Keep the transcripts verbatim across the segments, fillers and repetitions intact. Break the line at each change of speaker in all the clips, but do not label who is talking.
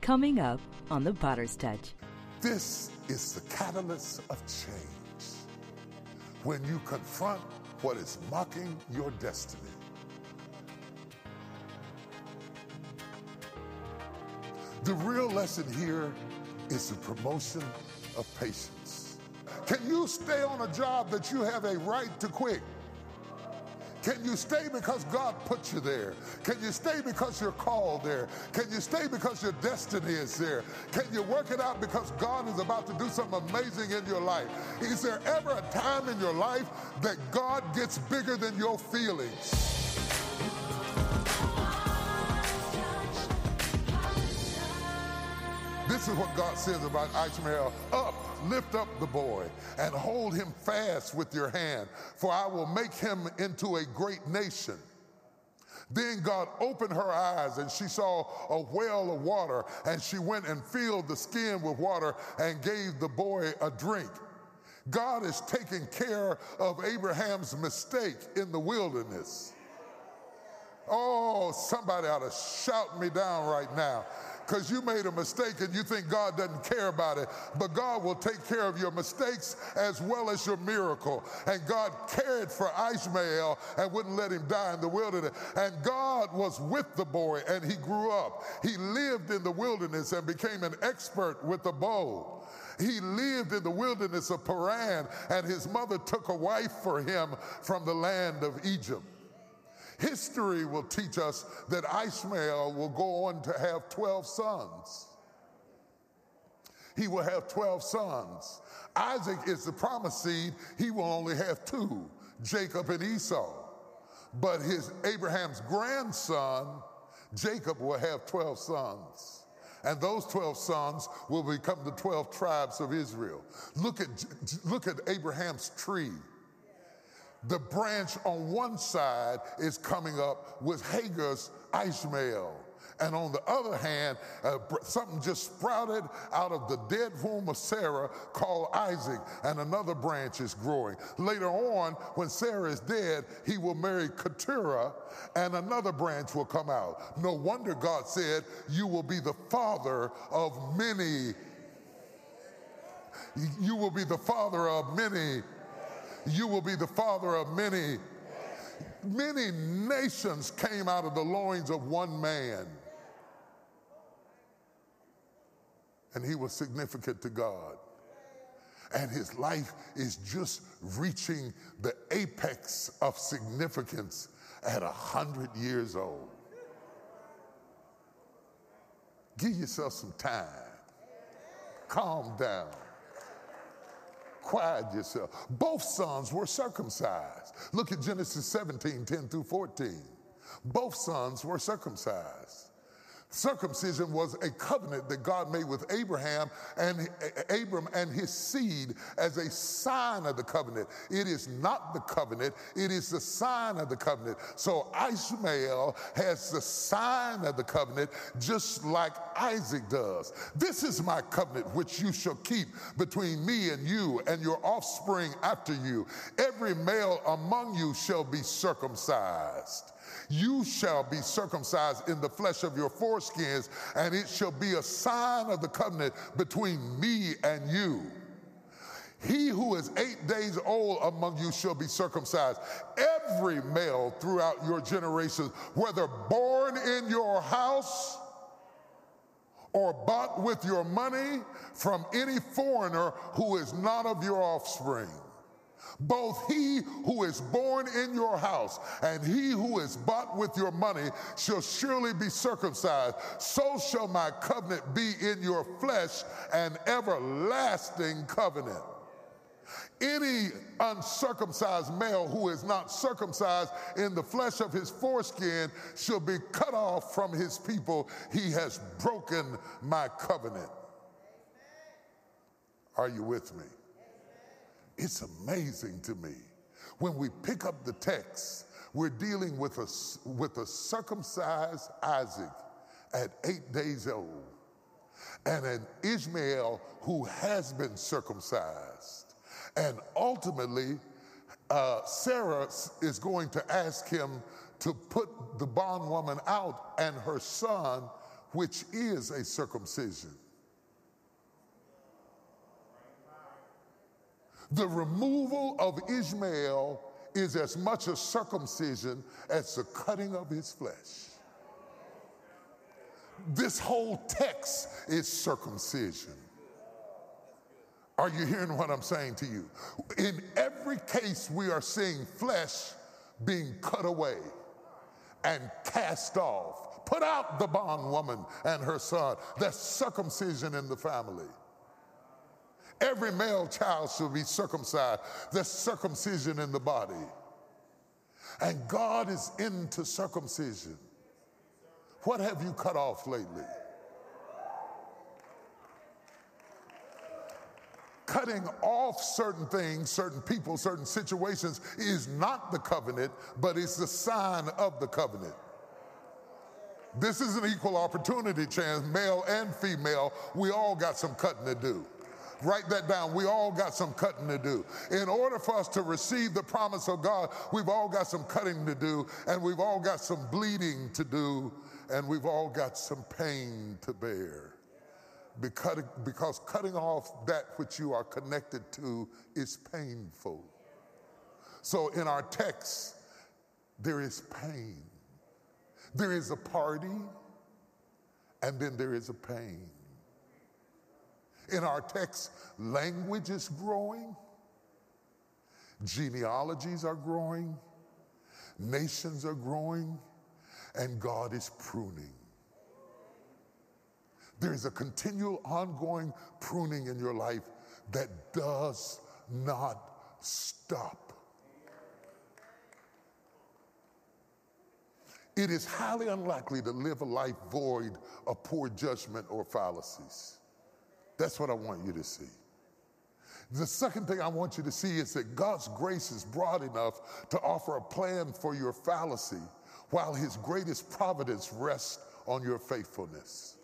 Coming up on The Potter's Touch.
This is the catalyst of change. When you confront what is mocking your destiny. The real lesson here is the promotion of patience. Can you stay on a job that you have a right to quit? Can you stay because God put you there? Can you stay because you're called there? Can you stay because your destiny is there? Can you work it out because God is about to do something amazing in your life? Is there ever a time in your life that God gets bigger than your feelings? This is what God says about Ishmael. Up, lift up the boy, and hold him fast with your hand, for I will make him into a great nation. Then God opened her eyes, and she saw a well of water, and she went and filled the skin with water and gave the boy a drink. God is taking care of Abraham's mistake in the wilderness. Oh, somebody ought to shout me down right now. Because you made a mistake and you think God doesn't care about it. But God will take care of your mistakes as well as your miracle. And God cared for Ishmael and wouldn't let him die in the wilderness. And God was with the boy and he grew up. He lived in the wilderness and became an expert with the bow. He lived in the wilderness of Paran, and his mother took a wife for him from the land of Egypt. History will teach us that Ishmael will go on to have twelve sons. He will have twelve sons. Isaac is the promised seed. He will only have two, Jacob and Esau. But his Abraham's grandson, Jacob, will have twelve sons. And those twelve sons will become the twelve tribes of Israel. Look at, look at Abraham's tree. The branch on one side is coming up with Hagar's Ishmael. And on the other hand, uh, something just sprouted out of the dead womb of Sarah called Isaac, and another branch is growing. Later on, when Sarah is dead, he will marry Keturah, and another branch will come out. No wonder God said, you will be the father of many. You will be the father of many. You will be the father of many. Many nations came out of the loins of one man. And he was significant to God. And his life is just reaching the apex of significance at a hundred years old. Give yourself some time. Calm down. Quiet yourself. Both sons were circumcised. Look at Genesis seventeen, ten through fourteen. Both sons were circumcised. Circumcision was a covenant that God made with Abraham and Abram and his seed as a sign of the covenant. It is not the covenant, it is the sign of the covenant. So Ishmael has the sign of the covenant just like Isaac does. This is my covenant which you shall keep between me and you and your offspring after you. Every male among you shall be circumcised. You shall be circumcised in the flesh of your foreskins, and it shall be a sign of the covenant between me and you. He who is eight days old among you shall be circumcised. Every male throughout your generations, whether born in your house or bought with your money from any foreigner who is not of your offspring. Both he who is born in your house and he who is bought with your money shall surely be circumcised. So shall my covenant be in your flesh, an everlasting covenant. Any uncircumcised male who is not circumcised in the flesh of his foreskin shall be cut off from his people. He has broken my covenant. Are you with me? It's amazing to me. When we pick up the text, we're dealing with a, with a circumcised Isaac at eight days old and an Ishmael who has been circumcised. And ultimately, uh, Sarah is going to ask him to put the bondwoman out and her son which is a circumcision. The removal of Ishmael is as much a circumcision as the cutting of his flesh. This whole text is circumcision. Are you hearing what I'm saying to you? In every case, we are seeing flesh being cut away and cast off. Put out the bondwoman and her son. That's circumcision in the family. Every male child should be circumcised. That's circumcision in the body. And God is into circumcision. What have you cut off lately? Cutting off certain things, certain people, certain situations is not the covenant, but it's the sign of the covenant. This is an equal opportunity chance, male and female. We all got some cutting to do. Write that down. We all got some cutting to do. In order for us to receive the promise of God, we've all got some cutting to do, and we've all got some bleeding to do, and we've all got some pain to bear. Because, because cutting off that which you are connected to is painful. So in our text, there is pain. There is a party, and then there is a pain. In our text, language is growing, genealogies are growing, nations are growing, and God is pruning. There is a continual ongoing pruning in your life that does not stop. It is highly unlikely to live a life void of poor judgment or fallacies. That's what I want you to see. The second thing I want you to see is that God's grace is broad enough to offer a plan for your fallacy, while his greatest providence rests on your faithfulness.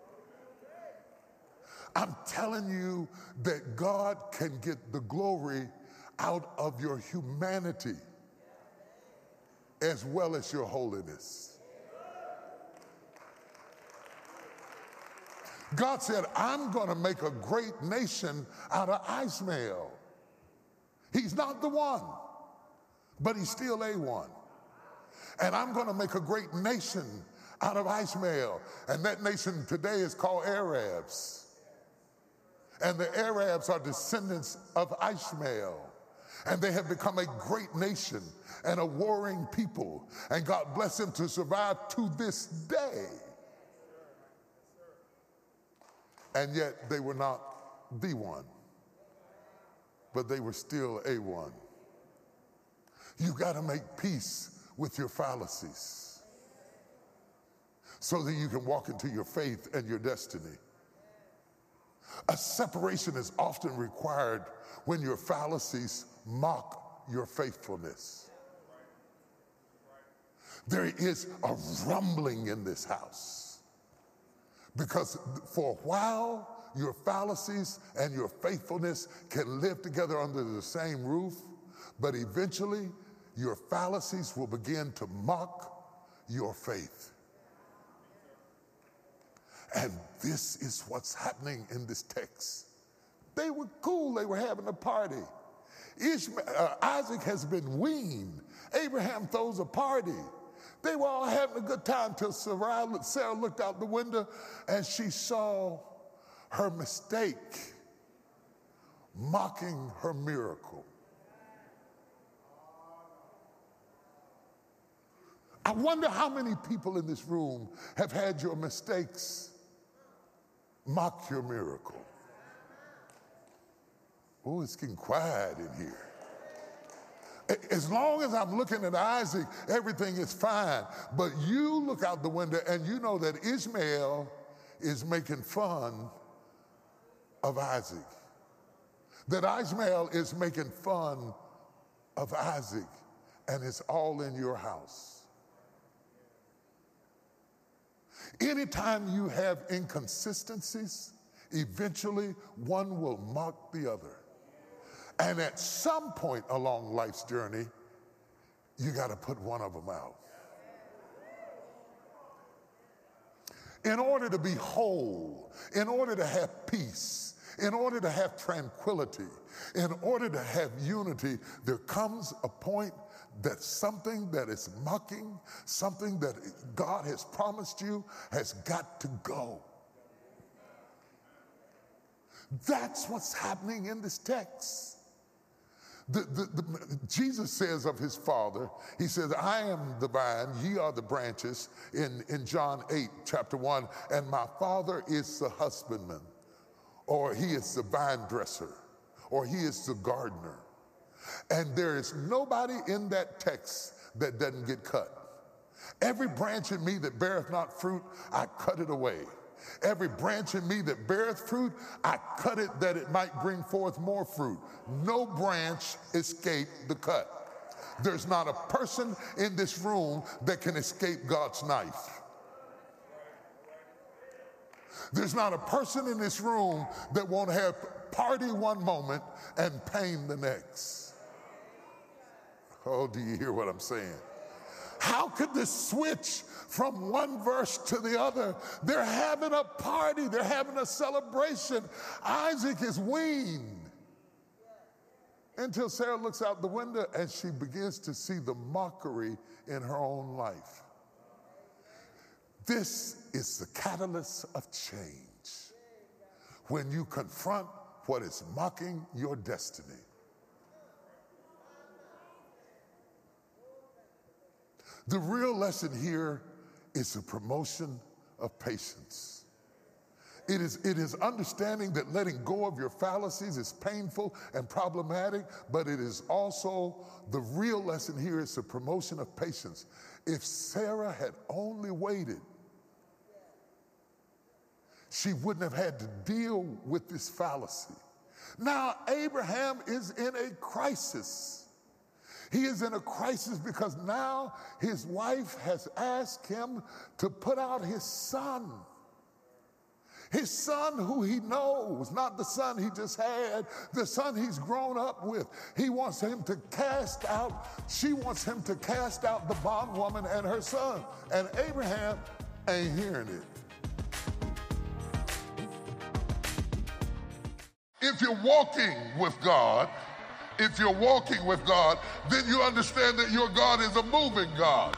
I'm telling you that God can get the glory out of your humanity as well as your holiness. God said, I'm going to make a great nation out of Ishmael. He's not the one, but he's still a one. And I'm going to make a great nation out of Ishmael. And that nation today is called Arabs. And the Arabs are descendants of Ishmael. And they have become a great nation and a warring people. And God bless them to survive to this day. And yet they were not the one, but they were still a one. You got to make peace with your fallacies so that you can walk into your faith and your destiny. A separation is often required when your fallacies mock your faithfulness. There is a rumbling in this house because for a while, your fallacies and your faithfulness can live together under the same roof, but eventually your fallacies will begin to mock your faith. And this is what's happening in this text. They were cool. They were having a party. Ishmael, uh, Isaac has been weaned. Abraham throws a party. They were all having a good time until Sarah, Sarah looked out the window and she saw her mistake mocking her miracle. I wonder how many people in this room have had your mistakes mock your miracle. Oh, it's getting quiet in here. As long as I'm looking at Isaac, everything is fine. But you look out the window and you know that Ishmael is making fun of Isaac. That Ishmael is making fun of Isaac, and it's all in your house. Anytime you have inconsistencies, eventually one will mock the other. And at some point along life's journey, you got to put one of them out. In order to be whole, in order to have peace, in order to have tranquility, in order to have unity, there comes a point that something that is mocking, something that God has promised you has got to go. That's what's happening in this text. The, the, the, Jesus says of his Father, he says, I am the vine, ye are the branches, in, in John eight, chapter one, and my Father is the husbandman, or he is the vine dresser, or he is the gardener. And there is nobody in that text that doesn't get cut. Every branch in me that beareth not fruit, I cut it away. Every branch in me that beareth fruit, I cut it that it might bring forth more fruit. No branch escaped the cut. There's not a person in this room that can escape God's knife. There's not a person in this room that won't have party one moment and pain the next. Oh, do you hear what I'm saying? How could this switch from one verse to the other? They're having a party. They're having a celebration. Isaac is weaned. Until Sarah looks out the window and she begins to see the mockery in her own life. This is the catalyst of change. When you confront what is mocking your destiny. The real lesson here is the promotion of patience. It is, it is understanding that letting go of your fallacies is painful and problematic, but it is also, the real lesson here is the promotion of patience. If Sarah had only waited, she wouldn't have had to deal with this fallacy. Now, Abraham is in a crisis. He is in a crisis because now his wife has asked him to put out his son. His son who he knows, not the son he just had, the son he's grown up with. He wants him to cast out, she wants him to cast out the bondwoman and her son. And Abraham ain't hearing it. If you're walking with God, if you're walking with God, then you understand that your God is a moving God.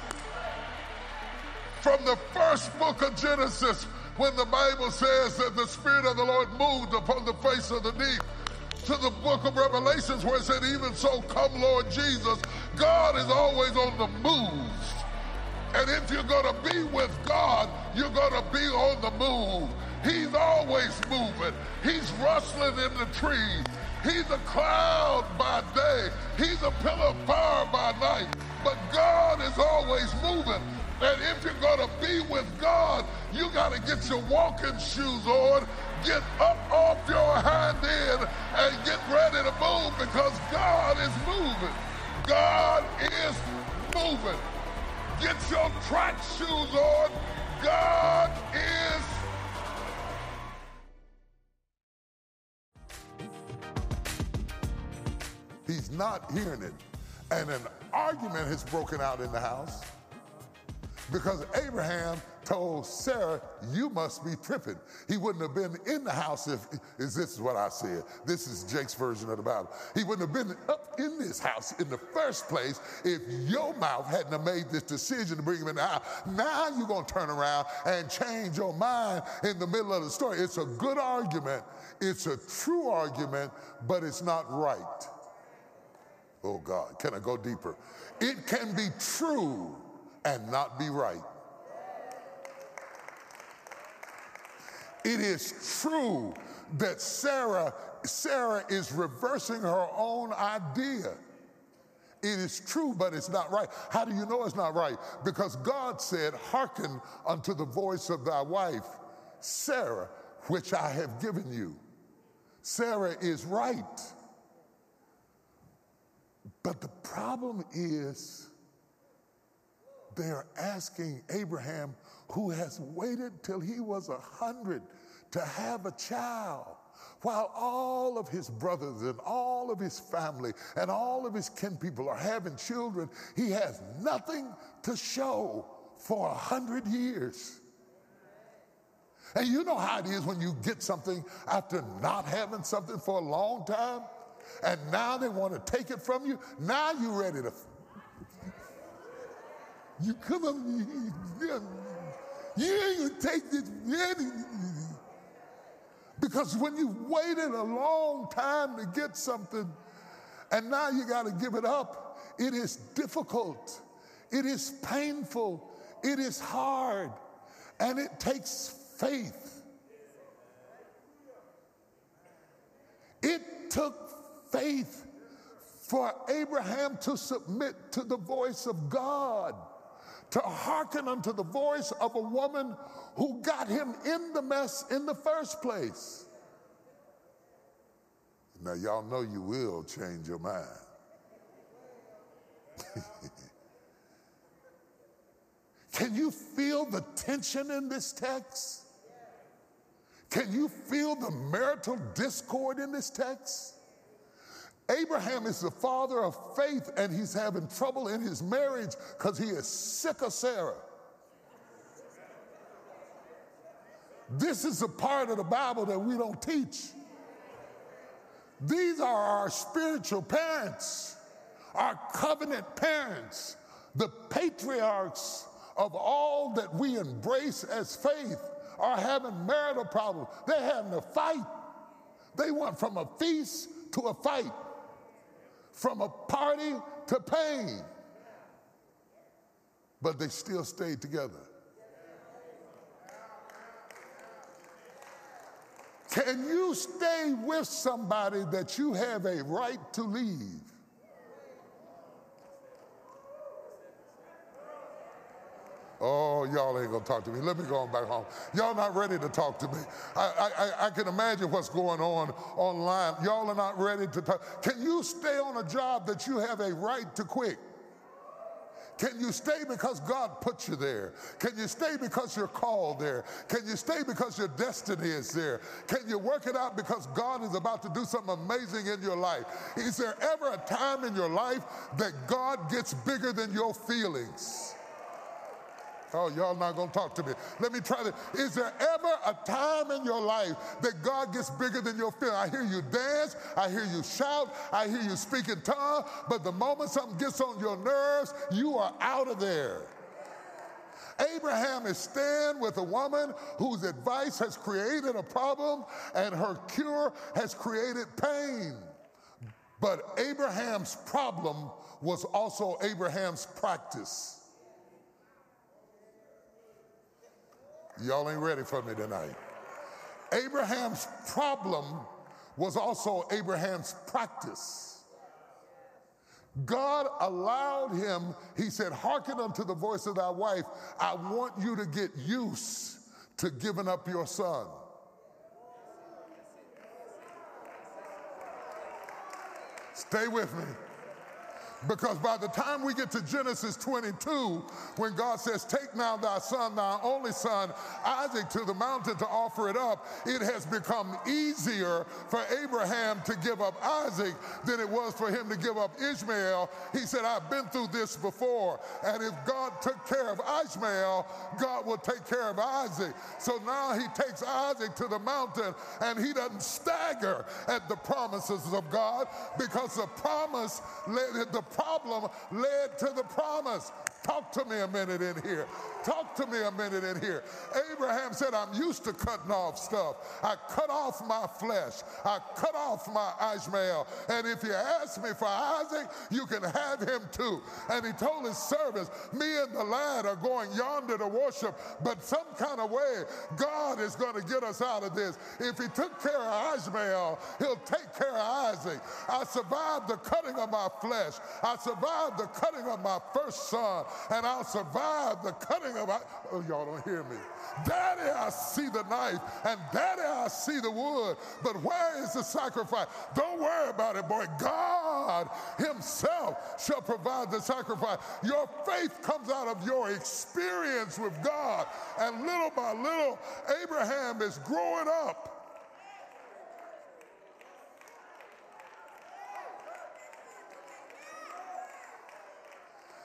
From the first book of Genesis, when the Bible says that the Spirit of the Lord moved upon the face of the deep, to the book of Revelations where it said, even so come Lord Jesus, God is always on the move. And if you're going to be with God, you're going to be on the move. He's always moving. He's rustling in the trees. He's a cloud by day. He's a pillar of fire by night. But God is always moving. And if you're going to be with God, you got to get your walking shoes on, get up off your hind end, and get ready to move because God is moving. God is moving. Get your track shoes on. God is He's not hearing it. And an argument has broken out in the house because Abraham told Sarah, you must be tripping. He wouldn't have been in the house if, is this is what I said. This is Jake's version of the Bible. He wouldn't have been up in this house in the first place if your mouth hadn't have made this decision to bring him in the house. Now you're going to turn around and change your mind in the middle of the story. It's a good argument. It's a true argument, but it's not right. Oh God, can I go deeper? It can be true and not be right. It is true that Sarah, Sarah is reversing her own idea. It is true, but it's not right. How do you know it's not right? Because God said, hearken unto the voice of thy wife, Sarah, which I have given you. Sarah is right. But the problem is they're asking Abraham, who has waited till he was a hundred to have a child, while all of his brothers and all of his family and all of his kin people are having children. He has nothing to show for a hundred years. And you know how it is when you get something after not having something for a long time, and now they want to take it from you. Now you're ready to, you come up, you, you ain't gonna take this. Because when you waited a long time to get something, and now you got to give it up, it is difficult, it is painful, it is hard, and it takes faith. It took faith for Abraham to submit to the voice of God, to hearken unto the voice of a woman who got him in the mess in the first place. Now, y'all know you will change your mind. Can you feel the tension in this text? Can you feel the marital discord in this text? Abraham is the father of faith, and he's having trouble in his marriage because he is sick of Sarah. This is a part of the Bible that we don't teach. These are our spiritual parents, our covenant parents, the patriarchs of all that we embrace as faith are having marital problems. They're having a fight. They went from a feast to a fight, from a party to pain, but they still stayed together. Can you stay with somebody that you have a right to leave? Oh, y'all ain't gonna talk to me. Let me go on back home. Y'all not ready to talk to me. I, I, I can imagine what's going on online. Y'all are not ready to talk. Can you stay on a job that you have a right to quit? Can you stay because God put you there? Can you stay because you're called there? Can you stay because your destiny is there? Can you work it out because God is about to do something amazing in your life? Is there ever a time in your life that God gets bigger than your feelings? Oh, y'all not gonna talk to me. Let me try to. Is there ever a time in your life that God gets bigger than your feelings? I hear you dance, I hear you shout, I hear you speak in tongues, but the moment something gets on your nerves, you are out of there. Abraham is staying with a woman whose advice has created a problem and her cure has created pain. But Abraham's problem was also Abraham's practice. Y'all ain't ready for me tonight. Abraham's problem was also Abraham's practice. God allowed him, he said, hearken unto the voice of thy wife. I want you to get used to giving up your son. Stay with me. Because by the time we get to Genesis twenty-two, when God says, take now thy son, thy only son, Isaac, to the mountain to offer it up, it has become easier for Abraham to give up Isaac than it was for him to give up Ishmael. He said, I've been through this before, and if God took care of Ishmael, God will take care of Isaac. So now he takes Isaac to the mountain, and he doesn't stagger at the promises of God, because the promise led the problem led to the promise. Talk to me a minute in here. Talk to me a minute in here. Abraham said, I'm used to cutting off stuff. I cut off my flesh. I cut off my Ishmael. And if you ask me for Isaac, you can have him too. And he told his servants, me and the lad are going yonder to worship, but some kind of way, God is going to get us out of this. If he took care of Ishmael, he'll take care of Isaac. I survived the cutting of my flesh. I survived the cutting of my first son, and I'll survive the cutting of my, oh, y'all don't hear me. Daddy, I see the knife, and Daddy, I see the wood, but where is the sacrifice? Don't worry about it, boy. God himself shall provide the sacrifice. Your faith comes out of your experience with God, and little by little, Abraham is growing up.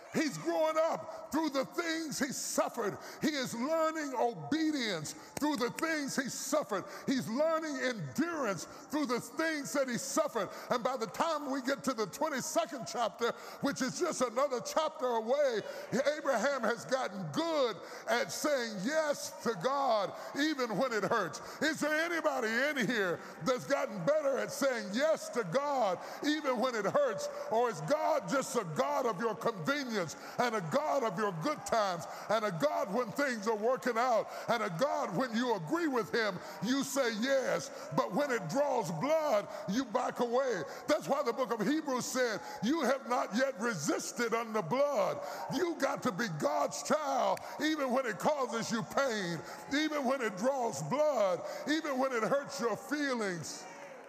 He's growing up through the things he suffered. He is learning obedience through the things he suffered. He's learning endurance through the things that he suffered. And by the time we get to the twenty-second chapter, which is just another chapter away, Abraham has gotten good at saying yes to God even when it hurts. Is there anybody in here that's gotten better at saying yes to God even when it hurts? Or is God just a God of your convenience and a God of your good times and a God when things are working out and a God when you agree with him, you say yes, but when it draws blood, you back away? That's why the book of Hebrews said, you have not yet resisted under blood. You got to be God's child even when it causes you pain, even when it draws blood, even when it hurts your feelings.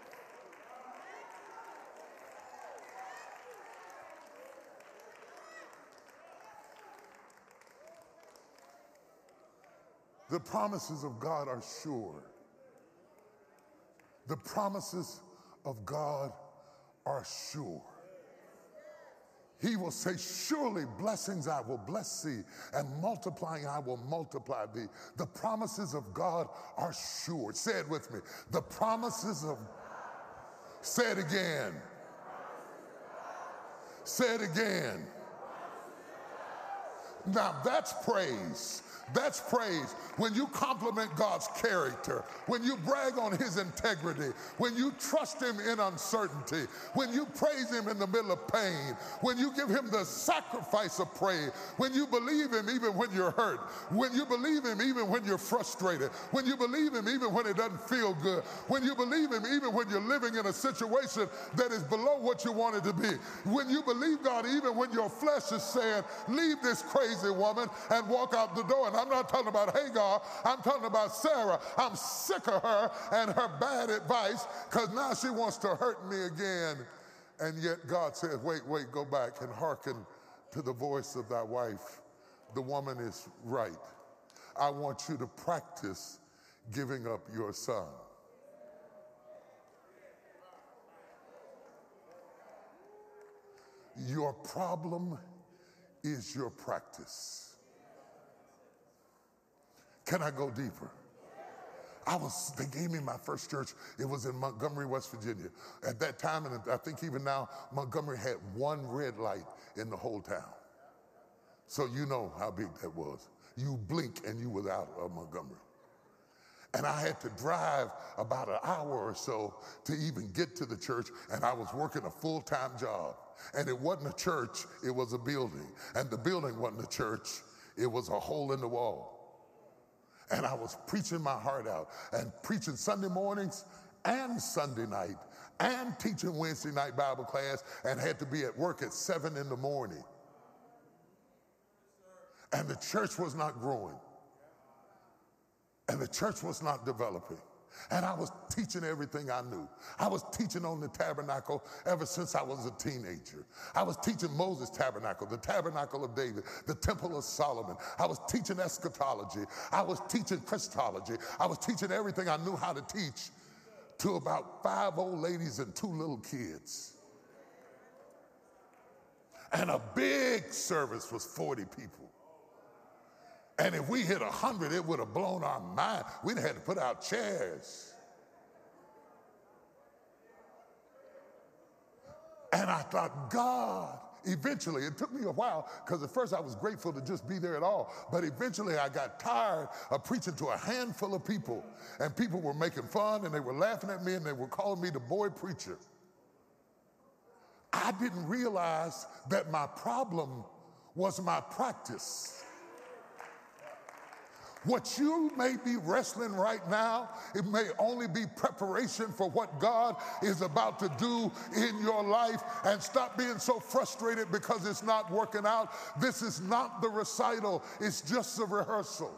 The promises of God are sure. The promises of God are sure. He will say, surely blessings I will bless thee, and multiplying I will multiply thee. The promises of God are sure. Say it with me. The promises of, say it again. Say it again. Now that's praise. That's praise. When you compliment God's character, when you brag on his integrity, when you trust him in uncertainty, when you praise him in the middle of pain, when you give him the sacrifice of praise, when you believe him even when you're hurt, when you believe him even when you're frustrated, when you believe him even when it doesn't feel good, when you believe him even when you're living in a situation that is below what you want it to be, when you believe God even when your flesh is saying, leave this crazy woman and walk out the door. And I'm not talking about Hagar, I'm talking about Sarah. I'm sick of her and her bad advice because now she wants to hurt me again. And yet God said, wait, wait, go back and hearken to the voice of thy wife. The woman is right. I want you to practice giving up your son. Your problem is your practice. Can I go deeper? I was, they gave me my first church. It was in Montgomery, West Virginia. At that time, and I think even now, Montgomery had one red light in the whole town. So you know how big that was. You blink and you was out of Montgomery. And I had to drive about an hour or so to even get to the church, and I was working a full-time job. And it wasn't a church, it was a building. And the building wasn't a church, it was a hole in the wall. And I was preaching my heart out and preaching Sunday mornings and Sunday night and teaching Wednesday night Bible class and had to be at work at seven in the morning. And the church was not growing. And the church was not developing. And I was teaching everything I knew. I was teaching on the tabernacle ever since I was a teenager. I was teaching Moses' tabernacle, the tabernacle of David, the temple of Solomon. I was teaching eschatology. I was teaching Christology. I was teaching everything I knew how to teach to about five old ladies and two little kids. And a big service was forty people. And if we hit a hundred, it would have blown our mind. We'd have had to put out chairs. And I thought, God, eventually, it took me a while, because at first I was grateful to just be there at all. But eventually I got tired of preaching to a handful of people. And people were making fun, and they were laughing at me, and they were calling me the boy preacher. I didn't realize that my problem was my practice. What you may be wrestling right now, it may only be preparation for what God is about to do in your life. And stop being so frustrated because it's not working out. This is not the recital, it's just a rehearsal.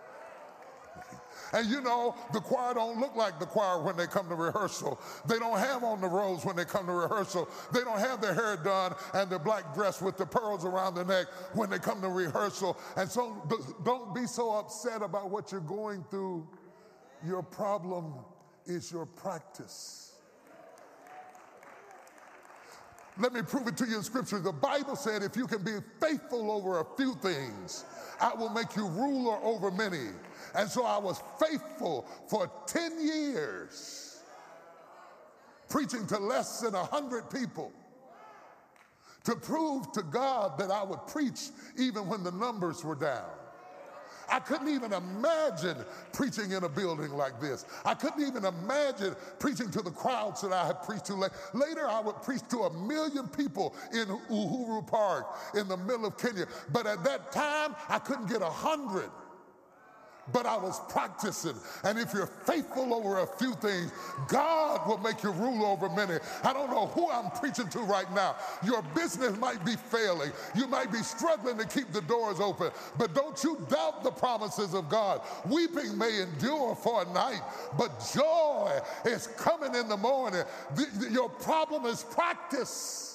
And you know, the choir don't look like the choir when they come to rehearsal. They don't have on the robes when they come to rehearsal. They don't have their hair done and their black dress with the pearls around the neck when they come to rehearsal. And so don't be so upset about what you're going through. Your problem is your practice. Let me prove it to you in Scripture. The Bible said if you can be faithful over a few things, I will make you ruler over many. And so I was faithful for ten years, preaching to less than one hundred people, to prove to God that I would preach even when the numbers were down. I couldn't even imagine preaching in a building like this. I couldn't even imagine preaching to the crowds that I had preached to. Later, I would preach to a million people in Uhuru Park in the middle of Kenya. But at that time, I couldn't get a hundred. But I was practicing. And if you're faithful over a few things, God will make you rule over many. I don't know who I'm preaching to right now. Your business might be failing. You might be struggling to keep the doors open. But don't you doubt the promises of God. Weeping may endure for a night, but joy is coming in the morning. The, the, your problem is practice.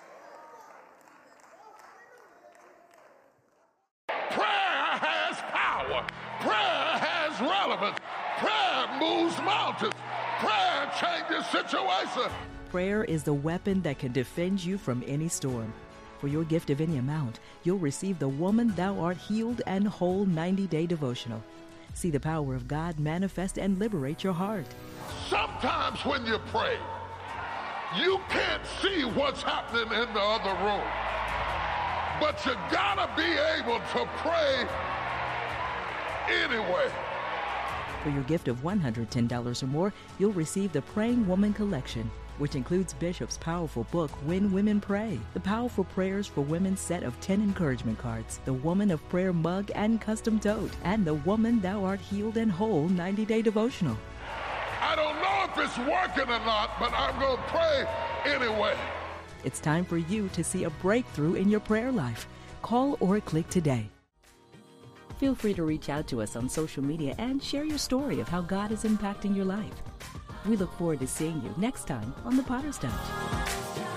Prayer has power. Prayer has relevance. Prayer moves mountains. Prayer changes situations.
Prayer is the weapon that can defend you from any storm. For your gift of any amount, you'll receive the Woman Thou Art Healed and Whole ninety-day devotional. See the power of God manifest and liberate your heart.
Sometimes when you pray, you can't see what's happening in the other room. But you gotta be able to pray anyway.
For your gift of one hundred ten dollars or more, you'll receive the Praying Woman Collection, which includes Bishop's powerful book, When Women Pray, the Powerful Prayers for Women set of ten encouragement cards, the Woman of Prayer mug and custom tote, and the Woman Thou Art Healed and Whole ninety-day devotional.
I don't know if it's working or not, but I'm going to pray anyway.
It's time for you to see a breakthrough in your prayer life. Call or click today. Feel free to reach out to us on social media and share your story of how God is impacting your life. We look forward to seeing you next time on The Potter's Touch.